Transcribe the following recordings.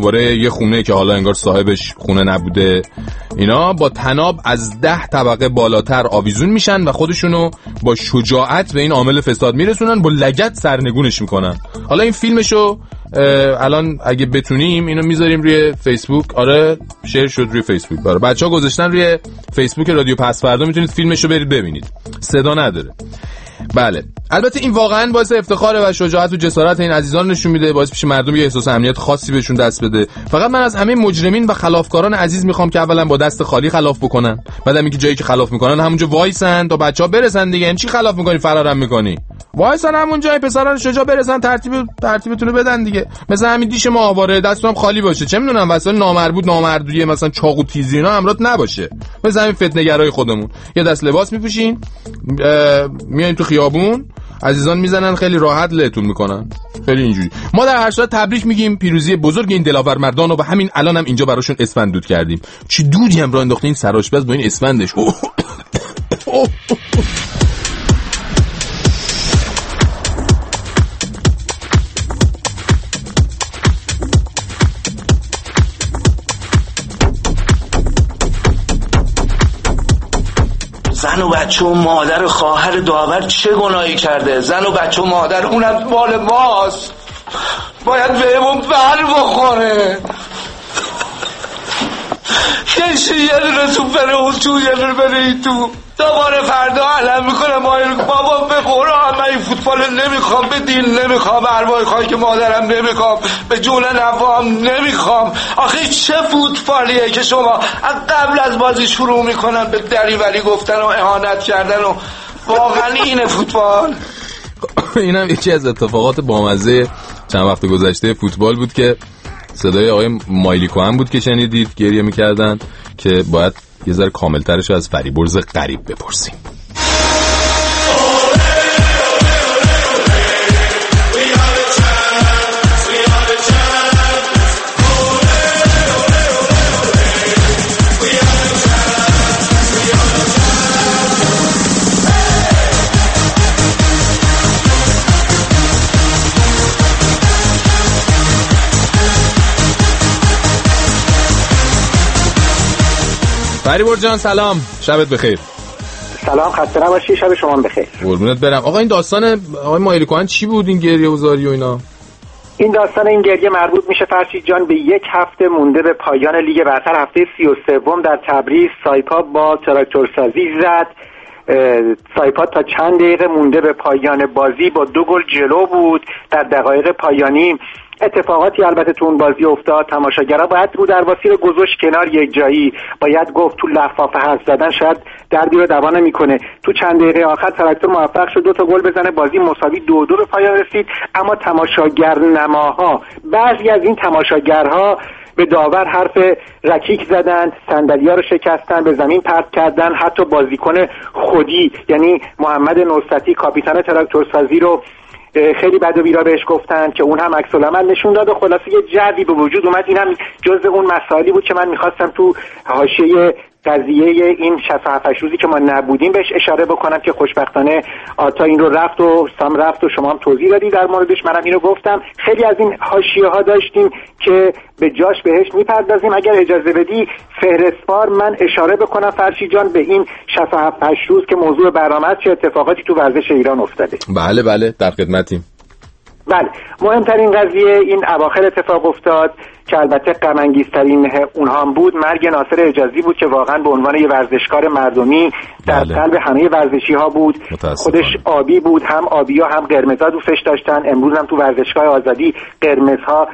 جناباره یه خونه که حالا انگار صاحبش خونه نبوده، اینا با طناب از 10 طبقه بالاتر آویزون میشن و خودشونو با شجاعت به این عامل فساد میرسونن، با لگد سرنگونش میکنن. حالا این فیلمشو الان اگه بتونیم اینو میذاریم روی فیسبوک. آره شیر شد روی فیسبوک، برای بچه‌ها گذاشتن روی فیسبوک رادیو پس فردا، میتونید فیلمشو برید ببینید، صدا نداره. بله البته این واقعا باعث افتخاره و شجاعت و جسارت این عزیزان نشون میده، باعث میشه مردم یه احساس امنیت خاصی بهشون دست بده. فقط من از همه مجرمین و خلافکاران عزیز میخوام که اولا با دست خالی خلاف بکنن، بعدم اینکه جایی که خلاف میکنن همونجا وایسن تا بچه‌ها برسن دیگه. این چی خلاف میکنی فرارم میکنی؟ وایسن همونجا پسران شجاع برسن، ترتیبتون رو بدن دیگه. مثلا همین دیش ماهواره دستم خالی باشه، چه میدونم واسه نامردودیه مثلا چاقو تیزی اینا همراهت نباشه. مثلا همین فتنه‌گرای خودمون یه دست لباس میپوشین، میاین تو خیابون، عزیزان میزنن، خیلی راحت لهتون میکنن، خیلی اینجوری. ما در هر صورت تبریک میگیم پیروزی بزرگ این دلاور مردان و همین الان هم اینجا براشون اسفند دود کردیم. چی دودی هم راه انداخته این سرآشپز با این اسفندش. زن و بچه و مادر و خواهر داور چه گناهی کرده؟ زن و بچه و مادر اونم مال ماست، باید بهمون بر بخوره. یه دونه تو بره اون تو، یه دونه بره این تو. دوباره فردا علم میکنه بابا به قرآن من این فوتبال نمیخوام، به دین نمیخوام، ارواح خاک مادرم نمیخوام، به جون نوام نمیخوام. آخه چه فوتبالیه که شما قبل از بازی شروع میکنن به دریوری گفتن و اهانت کردن و واقعا اینه فوتبال؟ اینم یکی از اتفاقات بامزه چند وقت گذشته فوتبال بود که صدای آقای مایلیکو هم بود که شنیدید گریه میکردن، که باید یه ذره کاملترش از فریبرز غریب بپرسیم. فریبرز جان سلام، شبت بخیر. سلام، خسته نباشی، شب شما بخیر. قربونت برم. آقا این داستان آقای مایلیکوان چی بود، این گریه و زاری و اینا؟ این داستان این گریه مربوط میشه فرشید جان به یک هفته مونده به پایان لیگ برتر، هفته 33 در تبریز سایپا با تراکتورسازی زد. سایپا تا چند دقیقه مونده به پایان بازی با 2 گل جلو بود. در دقایق پایانی اتفاقاتی البته تو اون بازی افتاد. تماشاگرها باید رو درواسی رو گذاشت کنار یک جایی، باید گفت تو لفافه حرف زدن شاید دردی رو دوا نمیکنه. تو چند دقیقه آخر تراکتور موفق شد 2 تا گل بزنه، بازی مساوی 2-2 به پایان رسید. اما تماشاگر نماها، بعضی از این تماشاگرها به داور حرف رکیک زدن، صندلی‌ها رو شکستن، به زمین پرت کردن، حتی بازیکن خودی یعنی محمد نصرتی کاپیتان تراکتورسازی رو خیلی بد و بیرا بهش گفتن که اون هم عکس العمل نشون داد و خلاصه یه جوی به وجود اومد. اینم جزء اون مسائلی بود که من می‌خواستم تو حاشیه قضیه این 67 روزی که ما نبودیم بهش اشاره بکنم که خوشبختانه آتا این رو رفت و سام رفت و شما هم توضیح دادی در موردش، منم اینو گفتم. خیلی از این حاشیه‌ها داشتیم که به جاش بهش میپردازیم. اگر اجازه بدی فهرستوار من اشاره بکنم فرشی جان به این 67 روز که موضوع برنامه است، چه اتفاقاتی تو ورزش ایران افتاده. بله در خدمتیم. بله، مهمترین قضیه این اواخر اتفاق افتاد که البته غم انگیزترین اونها هم بود، مرگ ناصر حجازی بود که واقعا به عنوان یه ورزشکار مردمی در قلب همه ورزشی ها بود. خودش آبی بود، هم آبیا هم قرمزا دوستش داشتن. امروز هم تو ورزشگاه آزادی قرمزها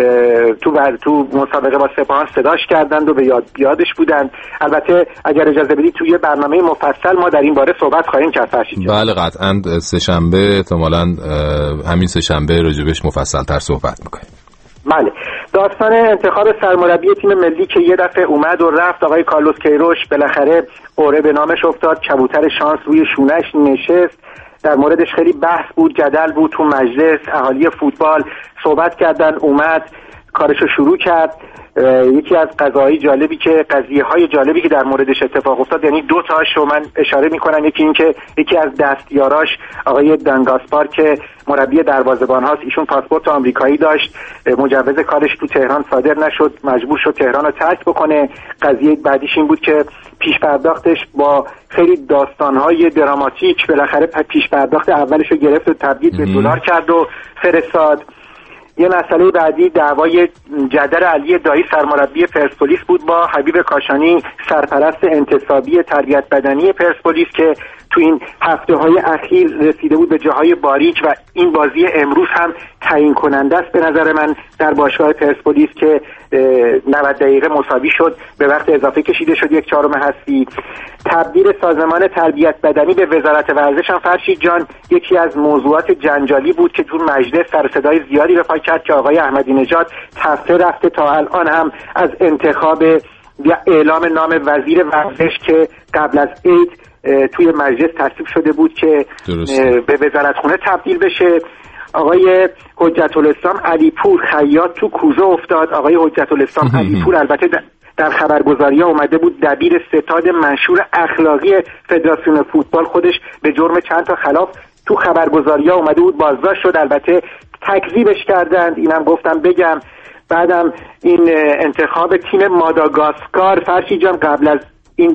تو مسابقه با سپاهان صداش کردند و به یادش بودند. البته اگر اجازه بدید توی برنامه مفصل ما در این باره صحبت خواهیم کرد فرشید. بله قطعاً سه شنبه احتمالاً همین سه شنبه راجبش مفصل‌تر صحبت می‌کنیم. بله، داستان انتخاب سرمربی تیم ملی که یه دفعه اومد و رفت، آقای کارلوس کیروش بالاخره قرعه به نامش افتاد، کبوتر شانس روی شونش نشست. در موردش خیلی بحث بود، جدل بود تو مجلس، اهالی فوتبال صحبت کردن. اومد کارشو شروع کرد. یکی از قضیه‌های جالبی که در موردش اتفاق افتاد، یعنی دو تاش رو من اشاره میکنم. یکی از دستیاراش آقای دانگاسپار که مربی دروازه‌بان هاست، ایشون پاسپورت آمریکایی داشت، مجوز کارش تو تهران صادر نشد، مجبور شد تهران رو ترک بکنه. قضیه بعدیش این بود که پیش پرداختش با خیلی داستان‌های دراماتیک بالاخره پیش پرداخت اولش رو گرفت و تبدیل به دلار کرد و فرستاد. یه مسئله بعدی دعوای جدر علی دایی سرمربی پرسپولیس بود با حبیب کاشانی سرپرست انتصابی تربیت بدنی پرسپولیس که تو این هفته‌های اخیر رسیده بود به جاهای باریک و این بازی امروز هم تعیین کننده است به نظر من در باشگاه پرسپولیس که 90 دقیقه مساوی شد، به وقت اضافه کشیده شد 1/4 حذفی. تبدیل سازمان تربیت بدنی به وزارت ورزش هم فرشید جان یکی از موضوعات جنجالی بود که تو مجلس سر صدای زیادی به پا کرد که آقای احمدی نژاد تفره رفته تا الان هم از انتخاب یا اعلام نام وزیر ورزش که قبل از عید توی مجلس تصویب شده بود که به وزارتخونه تبدیل بشه. آقای حجت الاسلام علیپور خیاط تو کوزه افتاد. آقای حجت الاسلام علیپور البته در خبرگزاری‌ها اومده بود دبیر ستاد منشور اخلاقی فدراسیون فوتبال، خودش به جرم چند تا خلاف تو خبرگزاری‌ها اومده بود، بازداشت شد. البته تکذیبش کردند، اینم گفتم بگم. بعدم این انتخاب تیم ماداگاسکار فرشید جان، قبل از این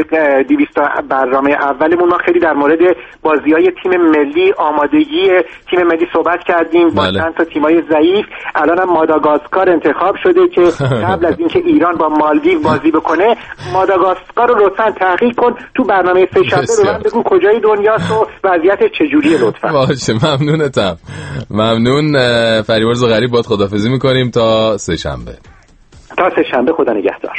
برنامه اولمون ما خیلی در مورد بازی‌های تیم ملی، آمادگی تیم ملی صحبت کردیم با چند تا تیم‌های ضعیف. الان هم ماداگاسکار انتخاب شده که قبل از اینکه ایران با مالدیو بازی بکنه ماداگاسکار رو لطفاً تحقیق کن، تو برنامه سه‌شنبه به من بگو کجای دنیاست و وضعیت چجوریه لطفاً. باشه، ممنونتم. ممنون. فریبرز غریب باهات خداحافظی می‌کنیم تا سه‌شنبه. تا سه‌شنبه، خدا نگهدار.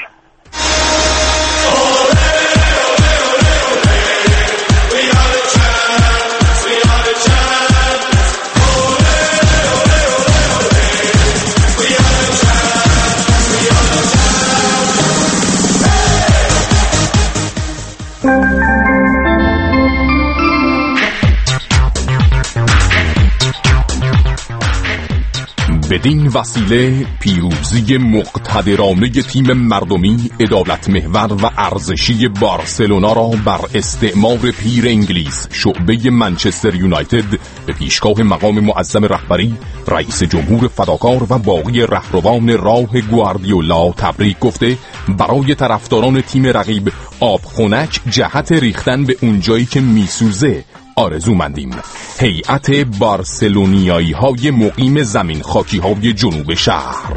بدین وسیله پیروزی مقتدرانه تیم مردمی عدالت محور و ارزشی بارسلونا را بر استعمار پیر انگلیس شعبه منچستر یونایتد به پیشگاه مقام معظم رهبری رئیس جمهور فداکار و باقی رهروان راه گواردیولا تبریک گفته برای طرفداران تیم رقیب آب خنک جهت ریختن به اونجایی که میسوزه آرزومندیم. هیئت بارسلونیایی های مقیم زمین خاکی های جنوب شهر.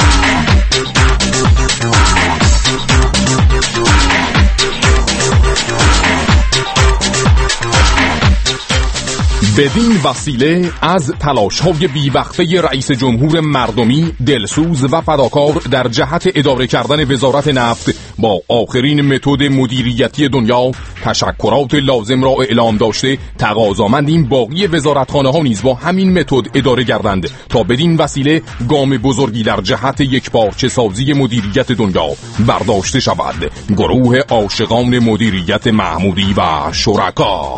بدین وسیله از تلاش‌های بی‌وقفه رئیس جمهور مردمی دلسوز و فداکار در جهت اداره کردن وزارت نفت با آخرین متد مدیریتی دنیا تشکرات لازم را اعلام داشته تقاضامندیم باقی وزارتخانه‌ها نیز با همین متد اداره گردند تا بدین وسیله گام بزرگی در جهت یکپارچه سازی مدیریت دنیا برداشته شود. گروه عاشقان مدیریت محمودی و شرکا.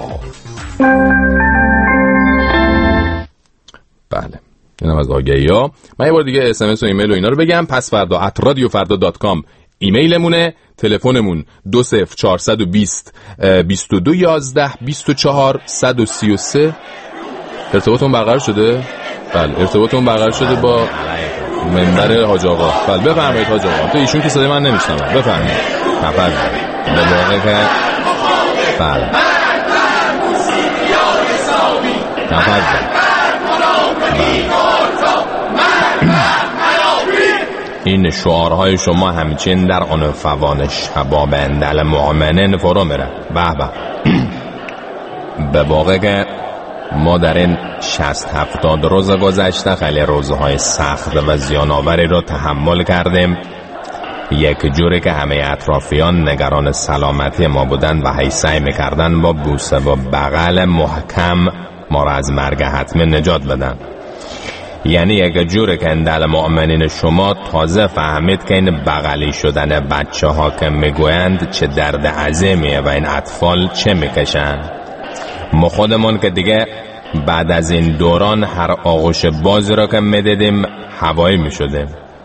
بله، اینم از آگهی‌ها. من یه بار دیگه SMS و ایمیل و اینا رو بگم. پس فردا @radiofarda.com ایمیلمونه، تلفنمون 20420 2211 24 133. ارتباطمون برقرار شده؟ بله، ارتباطمون برقرار شده با منبر حاج آقا. بله، بفرمایید حاج آقا. تو ایشون که صدای من نمیشنوه. بفرمایید. به واقع که بله. این شعارهای شما همچین در آن فوانش حباب اندل مؤمنین فرو میره. به واقع که ما در این 60-70 روز گذشته خیلی روزهای سخت و زیان‌آوری را تحمل کردیم، یک جوری که همه اطرافیان نگران سلامتی ما بودن و هی سعی میکردن با بوسه و بغل محکم ما را از مرگ حتمی نجات بدن. یعنی یک جوری که اندل مؤمنین شما تازه فهمید که این بغلی شدن بچه ها که میگویند چه درد عظیمیه و این اطفال چه میکشن. ما خودمون که دیگه بعد از این دوران هر آغوش بازی را که میدیدیم هوایی میشدیم.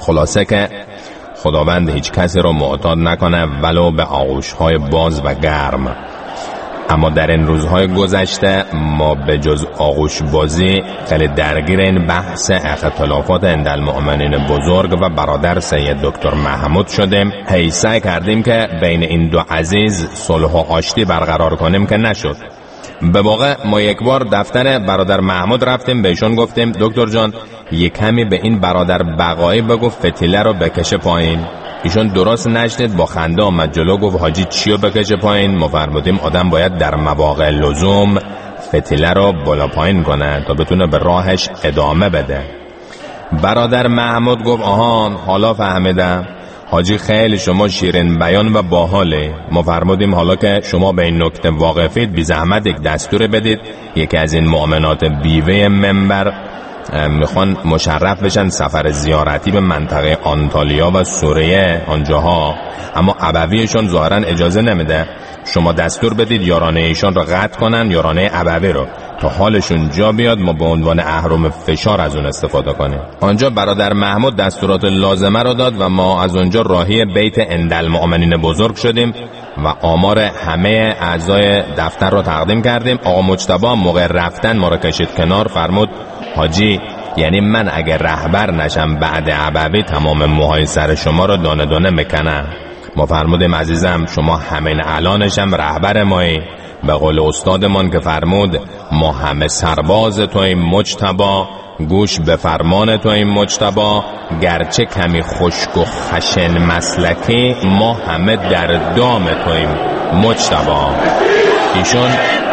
خلاصه که خداوند هیچ کسی رو معتاد نکنه ولو به آغوش‌های باز و گرم. اما در این روزهای گذشته ما به جز آغوش بازی خیلی درگیر این بحث اختلافات عند المؤمنین بزرگ و برادر سید دکتر محمود شدیم. سعی کردیم که بین این دو عزیز صلح و آشتی برقرار کنیم که نشد. به واقع ما یک بار دفتر برادر محمود رفتیم، بهشون گفتیم دکتر جان یک کمی به این برادر بقایی بگو فتیله رو بکشه پایین. ایشون درست نشنید، با خنده آمد جلو، گفت حاجی چیو بکشه پایین؟ ما فرمودیم آدم باید در مواقع لزوم فتیله رو بالا پایین کنه تا بتونه به راهش ادامه بده. برادر محمود گفت آها حالا فهمیدم، حاجی خیلی شما شیرین بیان و باحاله. ما فرمودیم حالا که شما به این نکته واقفید بی زحمت یک دستور بدید، یکی از این مؤمنات بیوه منبر میخوان مشرف بشن سفر زیارتی به منطقه آنتالیا و سوریه آنجاها، اما ابویشون ظاهرا اجازه نمیده. شما دستور بدید یارانه ایشان رو قطع کنن، یارانه ابوی رو، تا حالشون جا بیاد ما به عنوان اهرم فشار از اون استفاده کنیم. آنجا برادر محمود دستورات لازمه رو داد و ما از اونجا راهی بیت عند المؤمنین بزرگ شدیم و آمار همه اعضای دفتر رو تقدیم کردیم. آقا مجتبی موقع رفتن ما رو کشید کنار، فرمود حاجی یعنی من اگه رهبر نشم بعد ابوی تمام موهای سر شما رو دانه دانه میکنم. ما فرمودیم عزیزم شما همین الانشم رهبر مایی، به قول استادمان که فرمود ما همه سرباز تویم مجتبی، گوش به فرمان تویم مجتبی، گرچه کمی خشک و خشن مسلکی ما همه در دام تویم مجتبی. ایشون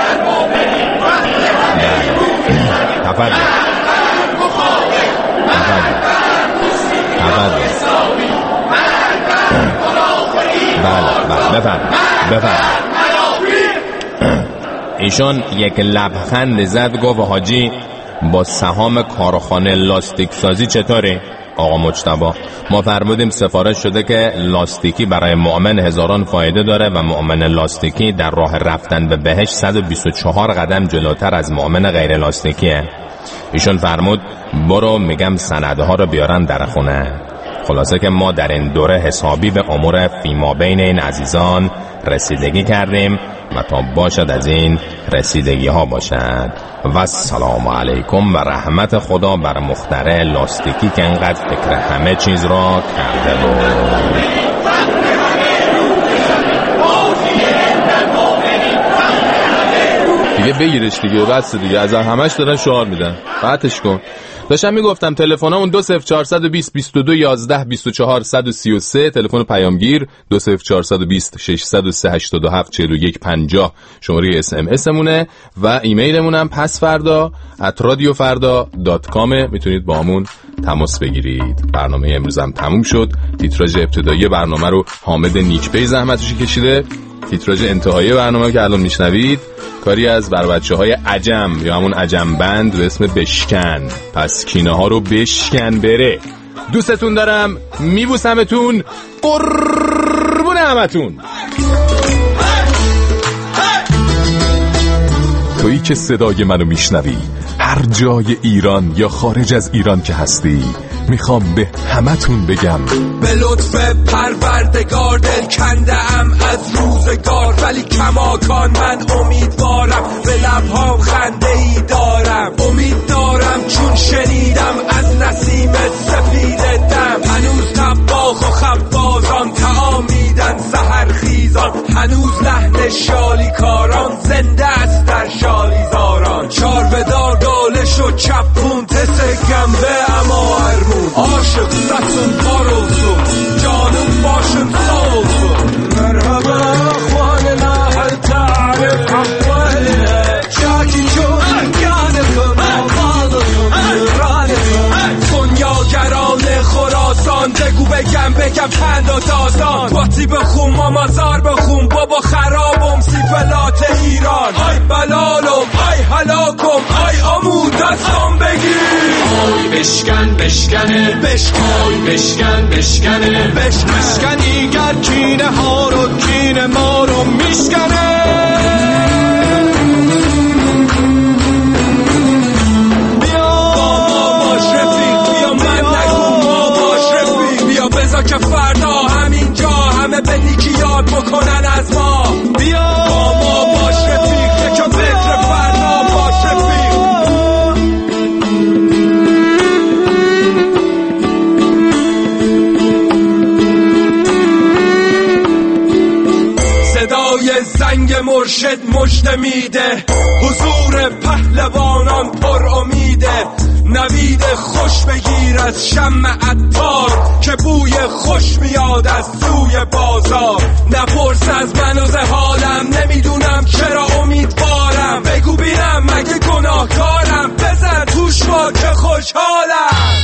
تفضل بله بفرمایید. ایشون یک لبخند زد گفت حاجی با سهام کارخانه لاستیک سازی چطوری؟ آقا مجتبی ما فرمودیم سفارش شده که لاستیکی برای مؤمن هزاران فایده داره و مؤمن لاستیکی در راه رفتن به بهشت 124 قدم جلوتر از مؤمن غیر لاستیکیه. ایشون فرمود برو میگم سندها رو بیارن در خونه. خلاصه که ما در این دوره حسابی به امور فیما بین این عزیزان رسیدگی کردیم و تا باشد از این رسیدگی ها باشد. و السلام علیکم و رحمت خدا بر مخترع لاستیکی که انقدر فکر همه چیز را کرده بود. دیگه بگیرش دیگه، بس دیگه، از همش دارن شعار میدن، قطعش کن. داشتم میگفتم تلفنامون 20420 22 11 24 133 تلفن پیامگیر، 20420 603 87 41 50 شماره اس ام اس مونه و ایمیلمون هم pasfarda@radiofarda.com. میتونید با همون تماس بگیرید. برنامه امروز هم تموم شد. تیتراژ ابتدایی برنامه رو حامد نیکپی زحمتش کشیده. تیتراژ انتهایی برنامه که الان میشنوید کاری از بر بچه‌های عجم یا همون عجم بند به اسم بشکن. پس کینه ها رو بشکن بره. دوستتون دارم، میبوسمتون، قربون همتون. تویی که صدای منو میشنوی هر جای ایران یا خارج از ایران که هستی، میخوام به همتون بگم به لطف پروردگار دل کنده ام از روزگار، ولی کماکان من امیدوارم، به لبهام خنده ای دارم، امید دارم چون شنیدم از نسیم سفید دم، هنوز طباخ و خبازان طعام میدن سحرخیزان، هنوز لحن شالیکاران زنده است در شالیزاران، چاربدار دالش و چپون تس گنبه اما هرمون، عاشق ستون پاروسون جانم باشم صوتون، مرحبا اخواننا هل تعرف احواله شاکی چون گانکم آغالتون رانتون، کنیاگران خراسان بگو بگم پند و داستان، باتی بخون مامازار بخون بابا خرابم سیفلات ایران، آی بلالم آی هلاکم آی آمود دستم بگیر، آی بشکن بشکنه آی بشکن بشکنه بشکنی گر کینه ها رو کینه ما رو میشکنه، بیا با ما باش رفیق، بیا من نگو ما باش رفیق، آهنگ مرشد مژده میده، حضور پهلوانان پر امیده. نوید خوش بگیر از شمع عطار که بوی خوش میاد از سوی بازار. نپرس از من و حالم، نمیدونم چرا امیدوارم. بگو بینم مگه گناهکارم، بزن توش با که خوشحالم.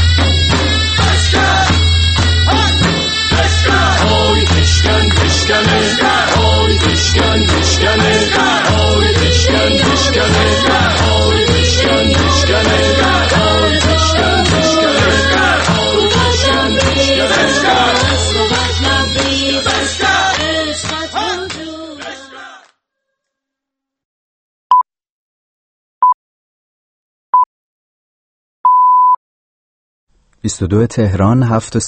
آی بشکن بشکنه، آی بشکن بشکنه، آی بشکن بشکنه، آی بشکن بشکنه، آی بشکن بشکنه، آی بشکن بشکنه. 22 تهران 7